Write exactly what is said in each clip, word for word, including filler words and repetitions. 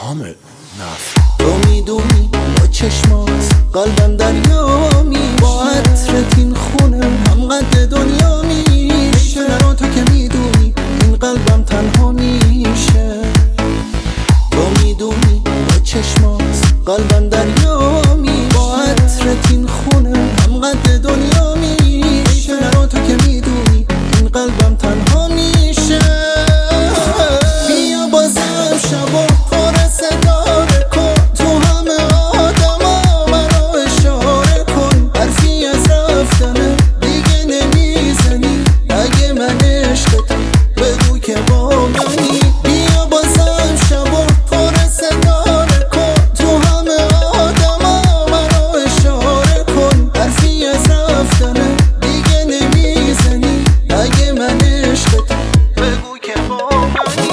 کامل نفت. تو میدونی با چشمات قلبم دریامی، با عطرت این خونه هم قد دنیا میشه. چرا تو که میدونی این قلبم تنها میشه. تو میدونی با چشمات قلبم دریامی، با عطرت این خونه هم قد دنیا میشه. چرا تو که میدونی این قلبم تنها میشه. بیا بازم شبا پر ستاره کن، تو همه آدما منو اشاره کن. حرفی از رفتنه دیگه نمیزنی، اگه من عشقتم بگو که با منی. بیا بازم شبا پر ستاره کن، تو همه آدما منو اشاره کن. حرفی از رفتنه دیگه نمیزنی، اگه من عشقتم بگو که با منی.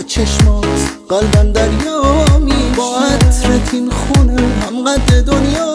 چشمات قلبم دریامی، با عطرت این خونه هم قد دنیا